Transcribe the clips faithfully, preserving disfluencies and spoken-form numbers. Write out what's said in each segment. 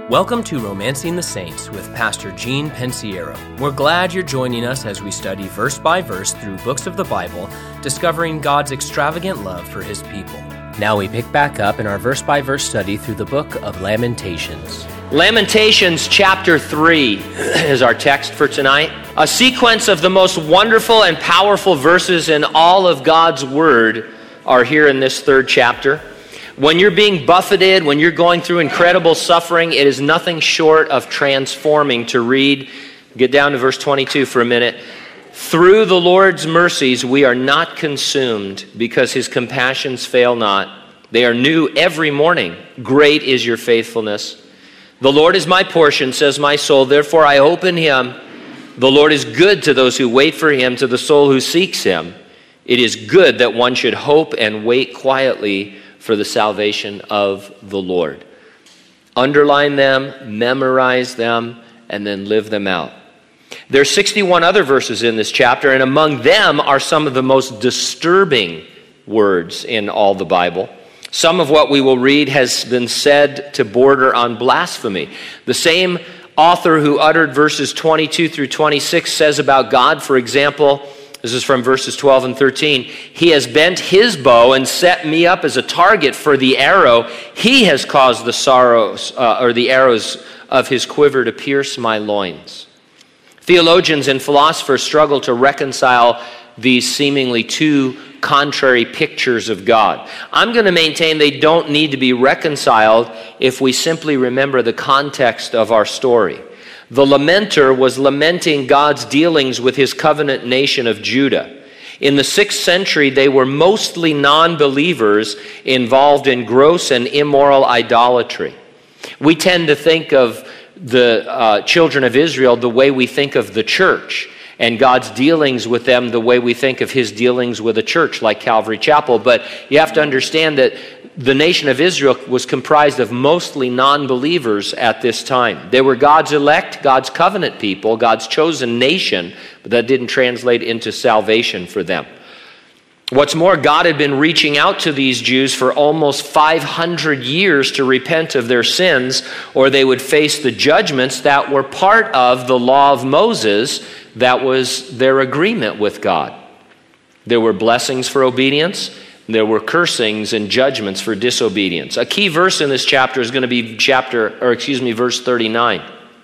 Welcome to Romancing the Saints with Pastor Gene Pensiero. We're glad you're joining us as we study verse by verse through books of the Bible, discovering God's extravagant love for His people. Now we pick back up in our verse by verse study through the book of Lamentations. Lamentations chapter three is our text for tonight. A sequence of the most wonderful and powerful verses in all of God's Word are here in this third chapter. When you're being buffeted, when you're going through incredible suffering, it is nothing short of transforming to read. Get down to verse twenty-two for a minute. Through the Lord's mercies we are not consumed, because His compassions fail not. They are new every morning. Great is your faithfulness. The Lord is my portion, says my soul, therefore I hope in Him. The Lord is good to those who wait for Him, to the soul who seeks Him. It is good that one should hope and wait quietly for the salvation of the Lord. Underline them, memorize them, and then live them out. There are sixty-one other verses in this chapter, and among them are some of the most disturbing words in all the Bible. Some of what we will read has been said to border on blasphemy. The same author who uttered verses twenty-two through twenty-six says about God, for example, this is from verses twelve and thirteen. He has bent His bow and set me up as a target for the arrow. He has caused the sorrows uh, or the arrows of His quiver to pierce my loins. Theologians and philosophers struggle to reconcile these seemingly two contrary pictures of God. I'm going to maintain they don't need to be reconciled if we simply remember the context of our story. The lamenter was lamenting God's dealings with His covenant nation of Judah. In the sixth century, they were mostly non-believers involved in gross and immoral idolatry. We tend to think of the uh, children of Israel the way we think of the church, and God's dealings with them the way we think of His dealings with a church like Calvary Chapel. But you have to understand that the nation of Israel was comprised of mostly non-believers at this time. They were God's elect, God's covenant people, God's chosen nation, but that didn't translate into salvation for them. What's more, God had been reaching out to these Jews for almost five hundred years to repent of their sins, or they would face the judgments that were part of the law of Moses. That was their agreement with God. There were blessings for obedience. There were cursings and judgments for disobedience. A key verse in this chapter is going to be chapter, or excuse me, verse thirty-nine.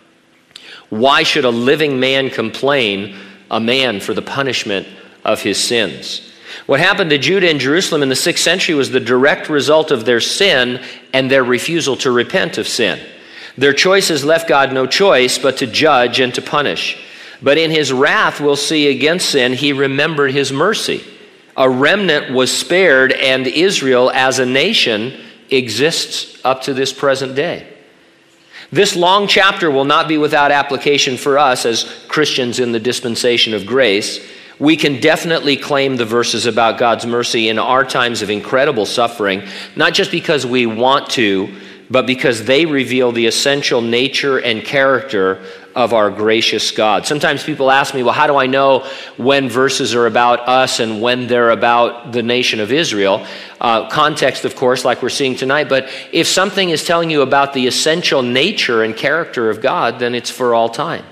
Why should a living man complain, a man for the punishment of his sins? What happened to Judah and Jerusalem in the sixth century was the direct result of their sin and their refusal to repent of sin. Their choices left God no choice but to judge and to punish. But in His wrath, we'll see, against sin, He remembered His mercy. A remnant was spared, and Israel as a nation exists up to this present day. This long chapter will not be without application for us as Christians in the dispensation of grace. We can definitely claim the verses about God's mercy in our times of incredible suffering, not just because we want to, but because they reveal the essential nature and character of our gracious God. Sometimes people ask me, well, how do I know when verses are about us and when they're about the nation of Israel? Uh, context, of course, like we're seeing tonight. But if something is telling you about the essential nature and character of God, then it's for all time.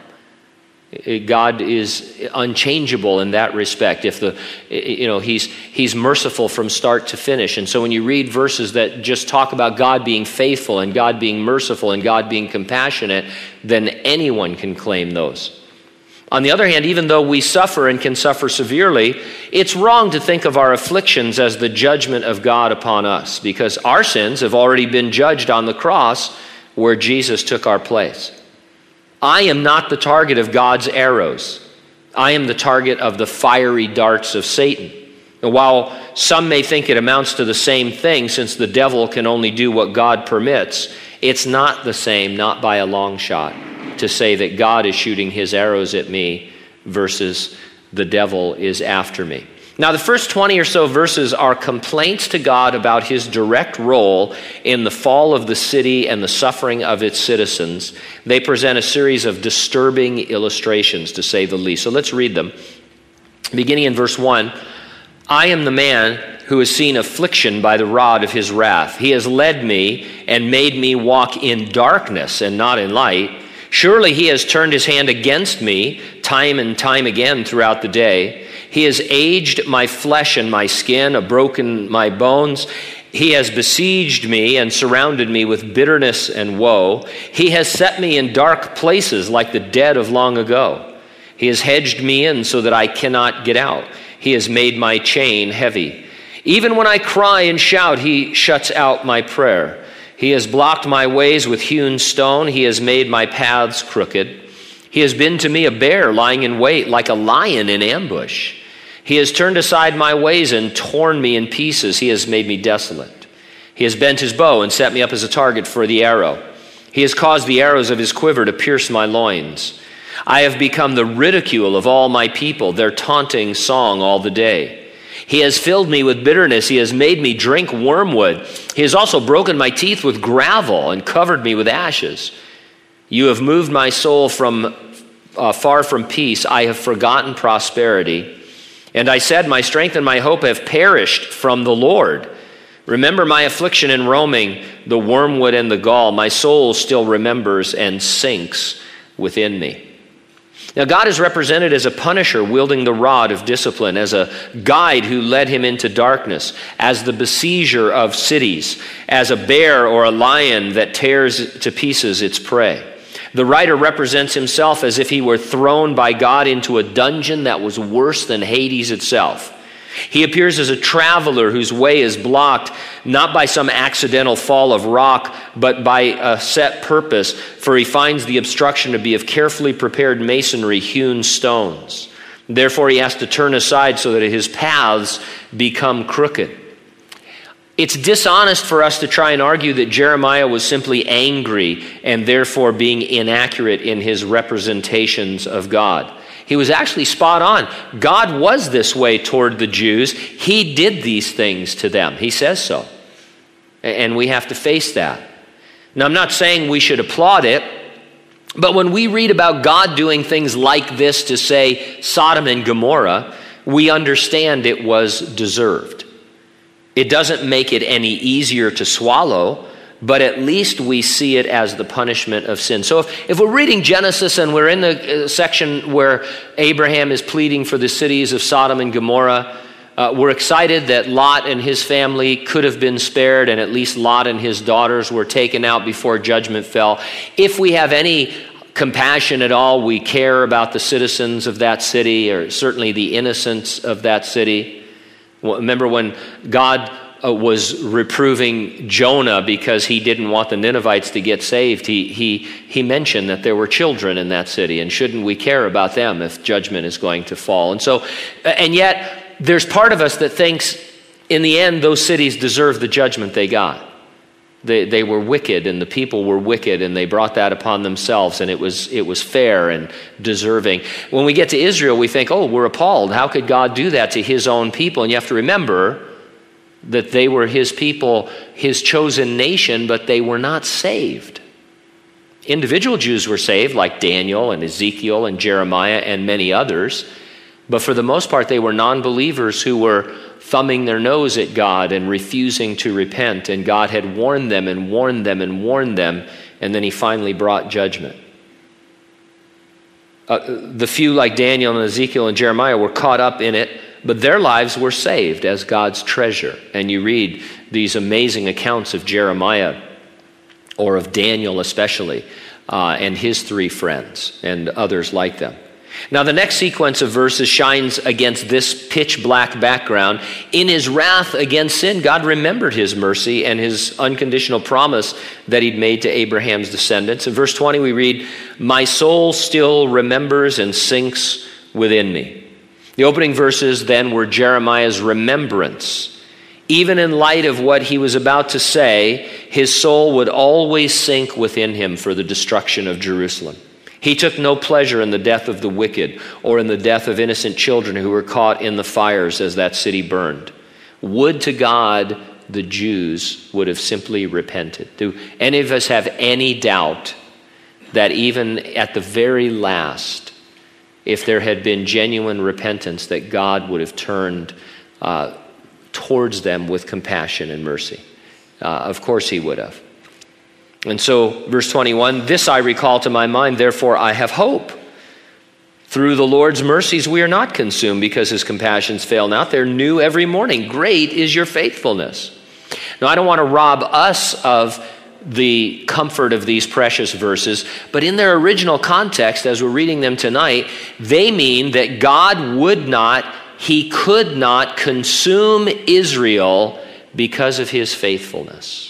God is unchangeable in that respect. If the, you know, he's he's merciful from start to finish. And so when you read verses that just talk about God being faithful and God being merciful and God being compassionate, then anyone can claim those. On the other hand, even though we suffer and can suffer severely, it's wrong to think of our afflictions as the judgment of God upon us, because our sins have already been judged on the cross where Jesus took our place. I am not the target of God's arrows. I am the target of the fiery darts of Satan. And while some may think it amounts to the same thing, since the devil can only do what God permits, it's not the same, not by a long shot, to say that God is shooting His arrows at me versus the devil is after me. Now, the first twenty or so verses are complaints to God about His direct role in the fall of the city and the suffering of its citizens. They present a series of disturbing illustrations, to say the least. So let's read them. Beginning in verse one, I am the man who has seen affliction by the rod of his wrath. He has led me and made me walk in darkness and not in light. Surely he has turned his hand against me time and time again throughout the day. He has aged my flesh and my skin, broken my bones. He has besieged me and surrounded me with bitterness and woe. He has set me in dark places like the dead of long ago. He has hedged me in so that I cannot get out. He has made my chain heavy. Even when I cry and shout, he shuts out my prayer. He has blocked my ways with hewn stone. He has made my paths crooked. He has been to me a bear lying in wait, like a lion in ambush. He has turned aside my ways and torn me in pieces. He has made me desolate. He has bent his bow and set me up as a target for the arrow. He has caused the arrows of his quiver to pierce my loins. I have become the ridicule of all my people, their taunting song all the day. He has filled me with bitterness. He has made me drink wormwood. He has also broken my teeth with gravel and covered me with ashes. You have moved my soul from uh, far from peace. I have forgotten prosperity. And I said, my strength and my hope have perished from the Lord. Remember my affliction and roaming, the wormwood and the gall. My soul still remembers and sinks within me. Now God is represented as a punisher wielding the rod of discipline, as a guide who led him into darkness, as the besieger of cities, as a bear or a lion that tears to pieces its prey. The writer represents himself as if he were thrown by God into a dungeon that was worse than Hades itself. He appears as a traveler whose way is blocked not by some accidental fall of rock, but by a set purpose, for he finds the obstruction to be of carefully prepared masonry, hewn stones. Therefore, he has to turn aside so that his paths become crooked. It's dishonest for us to try and argue that Jeremiah was simply angry and therefore being inaccurate in his representations of God. He was actually spot on. God was this way toward the Jews. He did these things to them. He says so. And we have to face that. Now, I'm not saying we should applaud it, but when we read about God doing things like this to, say, Sodom and Gomorrah, we understand it was deserved. It doesn't make it any easier to swallow, but at least we see it as the punishment of sin. So if, if we're reading Genesis and we're in the section where Abraham is pleading for the cities of Sodom and Gomorrah, uh, we're excited that Lot and his family could have been spared, and at least Lot and his daughters were taken out before judgment fell. If we have any compassion at all, we care about the citizens of that city, or certainly the innocents of that city. Remember when God uh, was reproving Jonah because he didn't want the Ninevites to get saved, he, he, he mentioned that there were children in that city, and shouldn't we care about them if judgment is going to fall? And so, and yet there's part of us that thinks in the end those cities deserve the judgment they got. They, they were wicked, and the people were wicked, and they brought that upon themselves, and it was it was fair and deserving. When we get to Israel, we think, oh, we're appalled. How could God do that to his own people? And you have to remember that they were his people, his chosen nation, but they were not saved. Individual Jews were saved, like Daniel and Ezekiel and Jeremiah and many others, but for the most part, they were non-believers who were thumbing their nose at God and refusing to repent. And God had warned them and warned them and warned them, and then he finally brought judgment. Uh, the few like Daniel and Ezekiel and Jeremiah were caught up in it, but their lives were saved as God's treasure. And you read these amazing accounts of Jeremiah, or of Daniel especially, uh, and his three friends and others like them. Now, the next sequence of verses shines against this pitch black background. In his wrath against sin, God remembered his mercy and his unconditional promise that he'd made to Abraham's descendants. In verse twenty, we read, "My soul still remembers and sinks within me." The opening verses then were Jeremiah's remembrance. Even in light of what he was about to say, his soul would always sink within him for the destruction of Jerusalem. He took no pleasure in the death of the wicked or in the death of innocent children who were caught in the fires as that city burned. Would to God the Jews would have simply repented. Do any of us have any doubt that even at the very last, if there had been genuine repentance, that God would have turned uh, towards them with compassion and mercy. Uh, of course he would have. And so, verse twenty-one, this I recall to my mind, therefore I have hope. Through the Lord's mercies we are not consumed, because his compassions fail not. They're new every morning. Great is your faithfulness. Now, I don't want to rob us of the comfort of these precious verses, but in their original context, as we're reading them tonight, they mean that God would not, he could not consume Israel because of his faithfulness.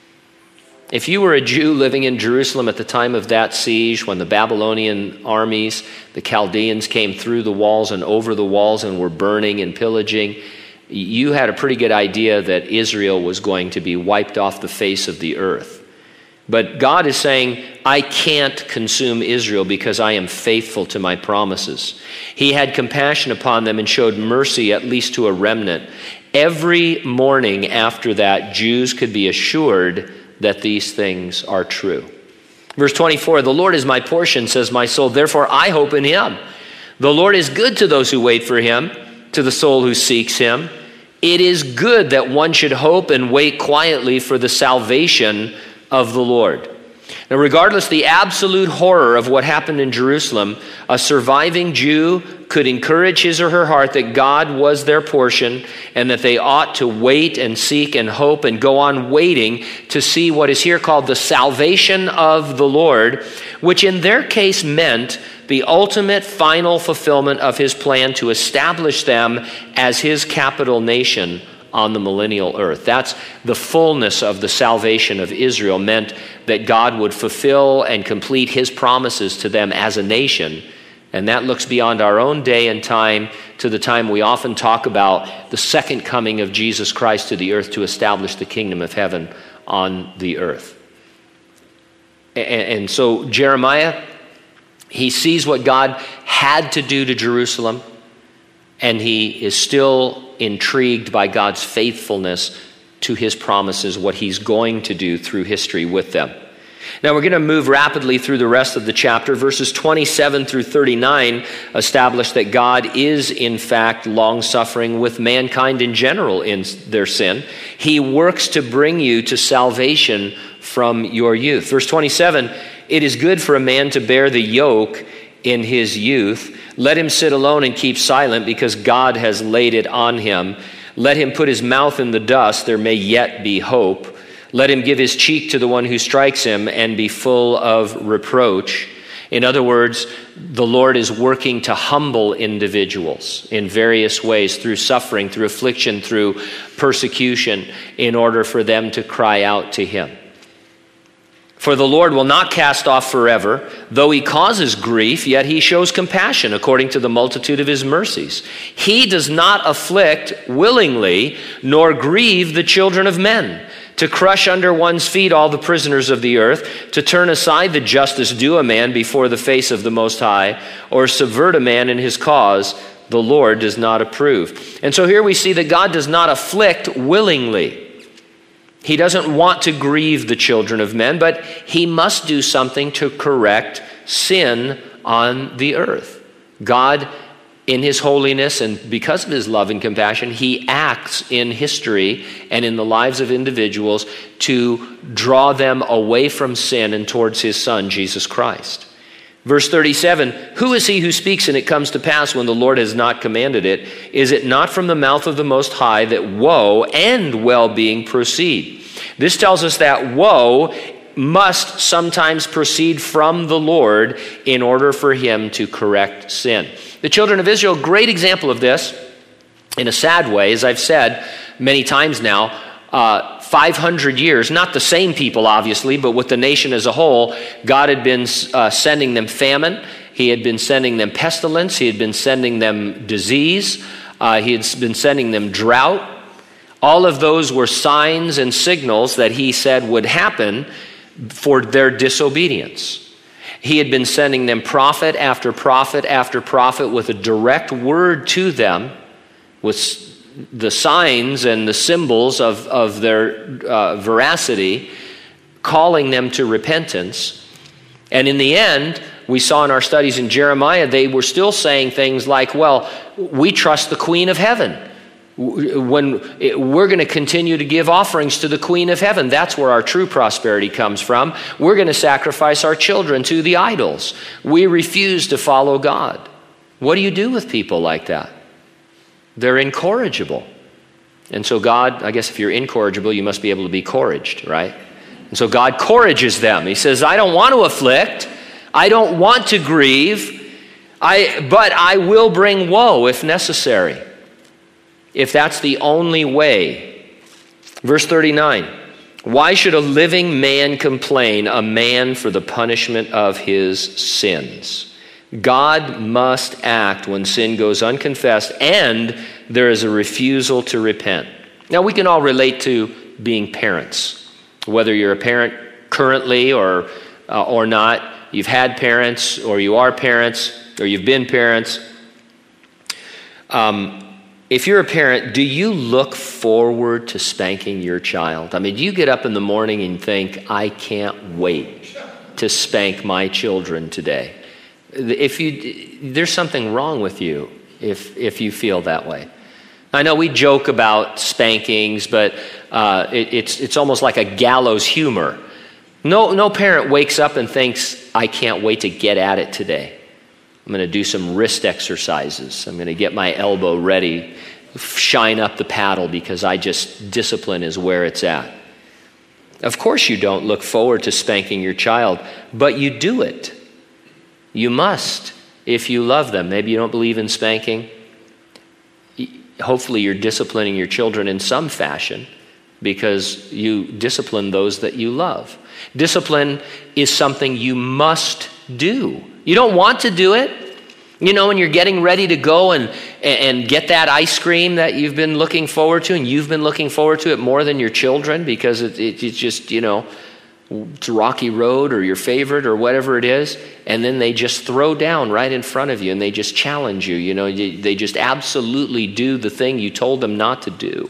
If you were a Jew living in Jerusalem at the time of that siege, when the Babylonian armies, the Chaldeans, came through the walls and over the walls and were burning and pillaging, you had a pretty good idea that Israel was going to be wiped off the face of the earth. But God is saying, I can't consume Israel because I am faithful to my promises. He had compassion upon them and showed mercy at least to a remnant. Every morning after that, Jews could be assured that these things are true. Verse twenty-four, the Lord is my portion, says my soul, therefore I hope in him. The Lord is good to those who wait for him, to the soul who seeks him. It is good that one should hope and wait quietly for the salvation of the Lord. Now, regardless the absolute horror of what happened in Jerusalem, a surviving Jew could encourage his or her heart that God was their portion and that they ought to wait and seek and hope and go on waiting to see what is here called the salvation of the Lord, which in their case meant the ultimate final fulfillment of his plan to establish them as his capital nation on the millennial earth. That's the fullness of the salvation of Israel, meant that God would fulfill and complete his promises to them as a nation. And that looks beyond our own day and time to the time we often talk about the second coming of Jesus Christ to the earth to establish the kingdom of heaven on the earth. And, and so Jeremiah, he sees what God had to do to Jerusalem, and he is still intrigued by God's faithfulness to his promises, what he's going to do through history with them. Now we're going to move rapidly through the rest of the chapter. Verses twenty-seven through thirty-nine establish that God is in fact long-suffering with mankind in general in their sin. He works to bring you to salvation from your youth. Verse twenty-seven, it is good for a man to bear the yoke in his youth. Let him sit alone and keep silent, because God has laid it on him. Let him put his mouth in the dust, there may yet be hope. Let him give his cheek to the one who strikes him and be full of reproach. In other words, the Lord is working to humble individuals in various ways, through suffering, through affliction, through persecution, in order for them to cry out to him. For the Lord will not cast off forever. Though he causes grief, yet he shows compassion according to the multitude of his mercies. He does not afflict willingly, nor grieve the children of men, to crush under one's feet all the prisoners of the earth, to turn aside the justice due a man before the face of the Most High, or subvert a man in his cause. The Lord does not approve. And so here we see that God does not afflict willingly. He doesn't want to grieve the children of men, but he must do something to correct sin on the earth. God, in his holiness and because of his love and compassion, he acts in history and in the lives of individuals to draw them away from sin and towards his Son, Jesus Christ. Verse thirty-seven, who is he who speaks and it comes to pass when the Lord has not commanded it? Is it not from the mouth of the Most High that woe and well-being proceed? This tells us that woe must sometimes proceed from the Lord in order for him to correct sin. The children of Israel, great example of this, in a sad way, as I've said many times now, uh, five hundred years, not the same people obviously, but with the nation as a whole, God had been uh, sending them famine, he had been sending them pestilence, he had been sending them disease, uh, he had been sending them drought. All of those were signs and signals that he said would happen for their disobedience. He had been sending them prophet after prophet after prophet with a direct word to them, with the signs and the symbols of, of their uh, veracity, calling them to repentance. And in the end, we saw in our studies in Jeremiah, they were still saying things like, well, we trust the Queen of Heaven. When we're going to continue to give offerings to the Queen of Heaven, that's where our true prosperity comes from. We're going to sacrifice our children to the idols. We refuse to follow God. What do you do with people like that? They're incorrigible. And so God, I guess if you're incorrigible, you must be able to be corriged, right? And so God corriges them. He says, I don't want to afflict. I don't want to grieve. I, but I will bring woe if necessary. If that's the only way. Verse thirty-nine, why should a living man complain, a man for the punishment of his sins? God must act when sin goes unconfessed and there is a refusal to repent. Now we can all relate to being parents, whether you're a parent currently or, uh, or not. You've had parents or you are parents or you've been parents. Um, If you're a parent, do you look forward to spanking your child? I mean, do you get up in the morning and think, I can't wait to spank my children today? If you, there's something wrong with you if if you feel that way. I know we joke about spankings, but uh, it, it's it's almost like a gallows humor. No, no parent wakes up and thinks, I can't wait to get at it today. I'm going to do some wrist exercises. I'm going to get my elbow ready, shine up the paddle because I just, discipline is where it's at. Of course you don't look forward to spanking your child, but you do it. You must if you love them. Maybe you don't believe in spanking. Hopefully you're disciplining your children in some fashion because you discipline those that you love. Discipline is something you must do. You don't want to do it. You know, when you're getting ready to go and, and get that ice cream that you've been looking forward to, and you've been looking forward to it more than your children because it, it, it's just, you know, it's a rocky road or your favorite or whatever it is, and then they just throw down right in front of you and they just challenge you. You know, they just absolutely do the thing you told them not to do.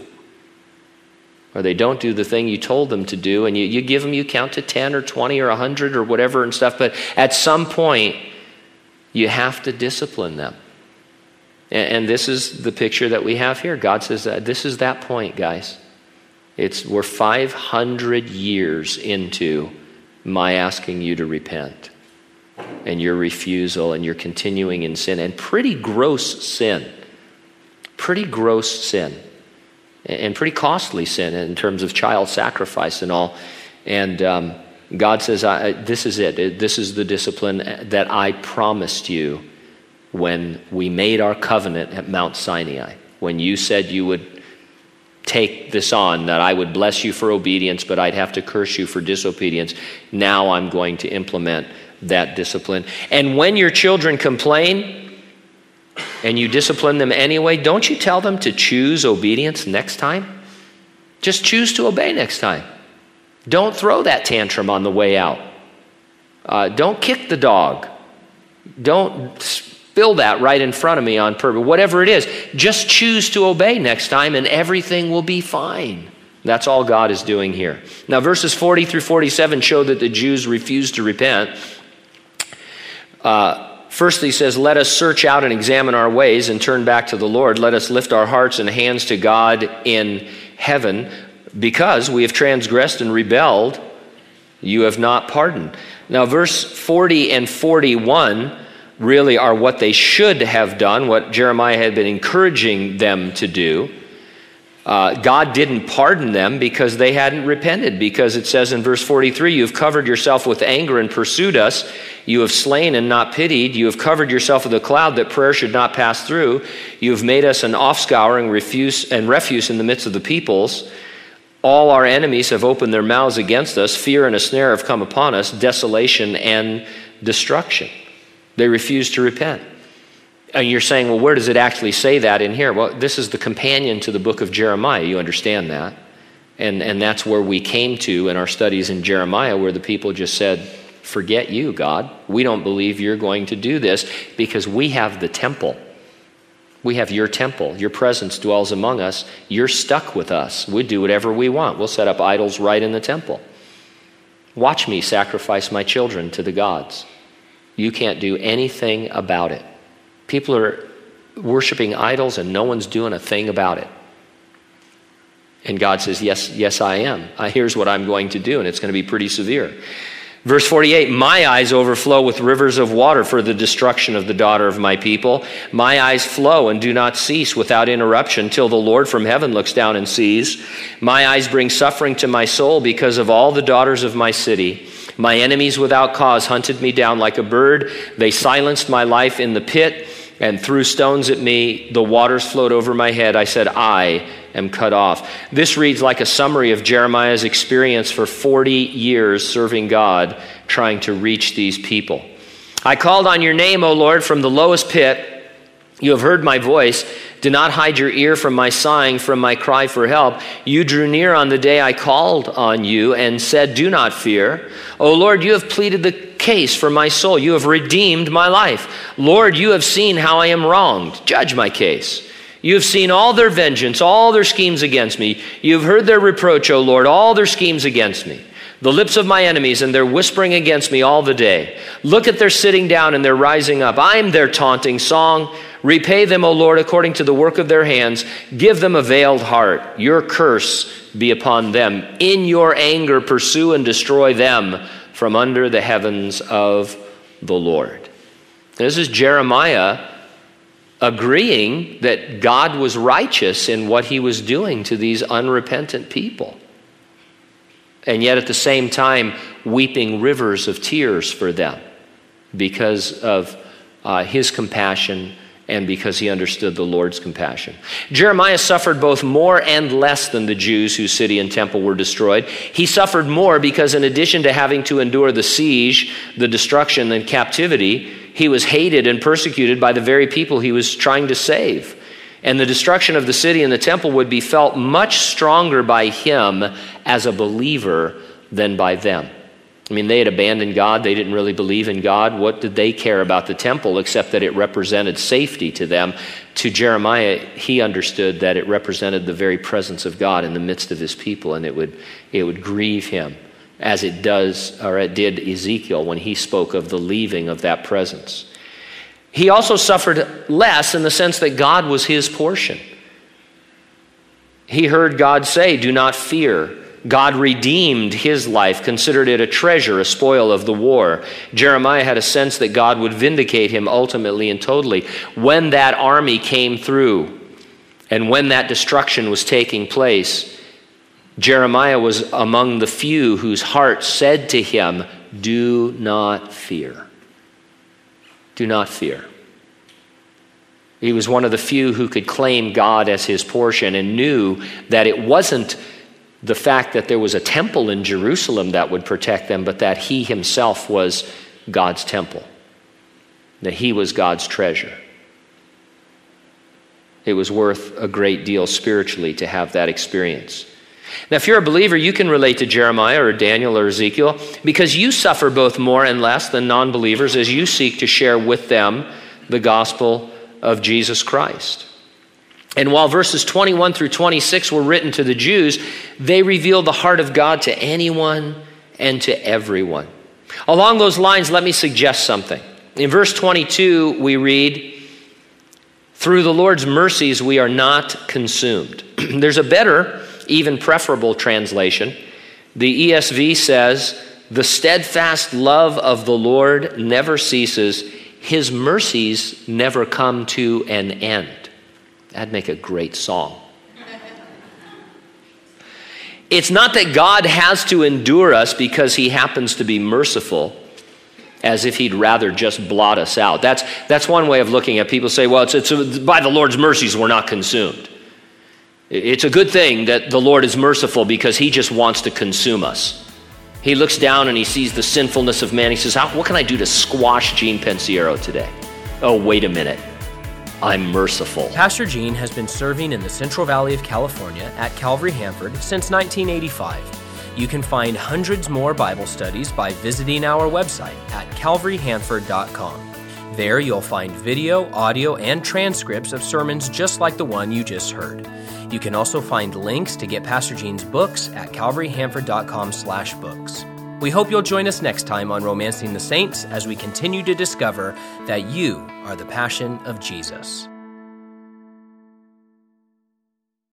Or they don't do the thing you told them to do, and you, you give them, you count to ten or twenty or one hundred or whatever and stuff, but at some point, you have to discipline them. And, and this is the picture that we have here. God says that this is that point, guys. It's we're five hundred years into my asking you to repent, and your refusal, and your continuing in sin, and pretty gross sin. Pretty gross sin. And pretty costly sin in terms of child sacrifice and all. And um, God says, I, this is it. This is the discipline that I promised you when we made our covenant at Mount Sinai. When you said you would take this on, that I would bless you for obedience, but I'd have to curse you for disobedience. Now I'm going to implement that discipline. And when your children complain, and you discipline them anyway, don't you tell them to choose obedience next time? Just choose to obey next time. Don't throw that tantrum on the way out. Uh, don't kick the dog. Don't spill that right in front of me on purpose. Whatever it is, just choose to obey next time and everything will be fine. That's all God is doing here. Now, verses forty through forty-seven show that the Jews refused to repent. Uh, First, he says, let us search out and examine our ways and turn back to the Lord. Let us lift our hearts and hands to God in heaven. Because we have transgressed and rebelled, you have not pardoned. Now, verse forty and forty-one really are what they should have done, what Jeremiah had been encouraging them to do. Uh, God didn't pardon them because they hadn't repented, because it says in verse forty-three, you have covered yourself with anger and pursued us. You have slain and not pitied. You have covered yourself with a cloud that prayer should not pass through. You have made us an offscouring refuse and refuse in the midst of the peoples. All our enemies have opened their mouths against us. Fear and a snare have come upon us, desolation and destruction. They refuse to repent. And you're saying, well, where does it actually say that in here? Well, this is the companion to the book of Jeremiah. You understand that. And, and that's where we came to in our studies in Jeremiah, where the people just said, forget you, God. We don't believe you're going to do this because we have the temple. We have your temple. Your presence dwells among us. You're stuck with us. We do whatever we want. We'll set up idols right in the temple. Watch me sacrifice my children to the gods. You can't do anything about it. People are worshiping idols and no one's doing a thing about it. And God says, yes, yes, I am. Uh, here's what I'm going to do, and it's going to be pretty severe. Verse forty-eight, my eyes overflow with rivers of water for the destruction of the daughter of my people. My eyes flow and do not cease without interruption till the Lord from heaven looks down and sees. My eyes bring suffering to my soul because of all the daughters of my city. My enemies without cause hunted me down like a bird. They silenced my life in the pit and threw stones at me. The waters flowed over my head. I said, I am cut off. This reads like a summary of Jeremiah's experience for forty years serving God, trying to reach these people. I called on your name, O Lord, from the lowest pit. You have heard my voice. Do not hide your ear from my sighing, from my cry for help. You drew near on the day I called on you and said, do not fear. O Lord, you have pleaded the case for my soul. You have redeemed my life. Lord, you have seen how I am wronged. Judge my case. You have seen all their vengeance, all their schemes against me. You have heard their reproach, O Lord, all their schemes against me. The lips of my enemies and their whispering against me all the day. Look at their sitting down and their rising up. I am their taunting song. Repay them, O Lord, according to the work of their hands. Give them a veiled heart. Your curse be upon them. In your anger pursue and destroy them from under the heavens of the Lord. This is Jeremiah agreeing that God was righteous in what he was doing to these unrepentant people. And yet at the same time, weeping rivers of tears for them because of uh, his compassion and because he understood the Lord's compassion. Jeremiah suffered both more and less than the Jews whose city and temple were destroyed. He suffered more because in addition to having to endure the siege, the destruction, and captivity, he was hated and persecuted by the very people he was trying to save. And the destruction of the city and the temple would be felt much stronger by him as a believer than by them. I mean, they had abandoned God. They didn't really believe in God. What did they care about the temple except that it represented safety to them? To Jeremiah, he understood that it represented the very presence of God in the midst of his people, and it would it would grieve him as it does, or it did Ezekiel when he spoke of the leaving of that presence. He also suffered less in the sense that God was his portion. He heard God say, do not fear. God redeemed his life, considered it a treasure, a spoil of the war. Jeremiah had a sense that God would vindicate him ultimately and totally. When that army came through and when that destruction was taking place, Jeremiah was among the few whose heart said to him, do not fear. Do not fear. He was one of the few who could claim God as his portion and knew that it wasn't the fact that there was a temple in Jerusalem that would protect them, but that he himself was God's temple, that he was God's treasure. It was worth a great deal spiritually to have that experience. Now, if you're a believer, you can relate to Jeremiah or Daniel or Ezekiel because you suffer both more and less than non-believers as you seek to share with them the gospel of Jesus Christ. And while verses twenty-one through twenty-six were written to the Jews, they reveal the heart of God to anyone and to everyone. Along those lines, let me suggest something. In verse twenty-two, we read, through the Lord's mercies, we are not consumed. There's a better, even preferable translation. The E S V says, the steadfast love of the Lord never ceases. His mercies never come to an end. That'd make a great song. It's not that God has to endure us because he happens to be merciful, as if he'd rather just blot us out. That's, that's one way of looking at people say, well, it's, it's by the Lord's mercies we're not consumed. It's a good thing that the Lord is merciful because he just wants to consume us. He looks down and he sees the sinfulness of man. He says, How, what can I do to squash Gene Pensiero today? Oh, wait a minute. I'm merciful. Pastor Gene has been serving in the Central Valley of California at Calvary Hanford since nineteen eighty-five. You can find hundreds more Bible studies by visiting our website at calvary hanford dot com. There you'll find video, audio, and transcripts of sermons just like the one you just heard. You can also find links to get Pastor Gene's books at calvary hanford dot com slash books. We hope you'll join us next time on Romancing the Saints as we continue to discover that you are the passion of Jesus.